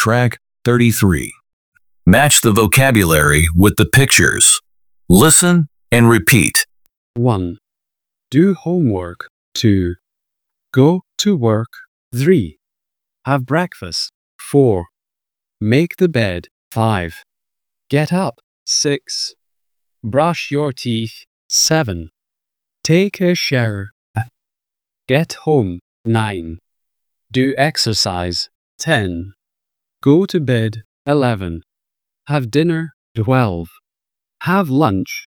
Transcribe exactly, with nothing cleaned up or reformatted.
Track thirty-three. Match the vocabulary with the pictures. Listen and repeat. one. Do homework. two. Go to work. three. Have breakfast. four. Make the bed. five. Get up. six. Brush your teeth. seven. Take a shower. Get home. nine. Do exercise. ten. Go to bed. eleven. Have dinner. twelve. Have lunch.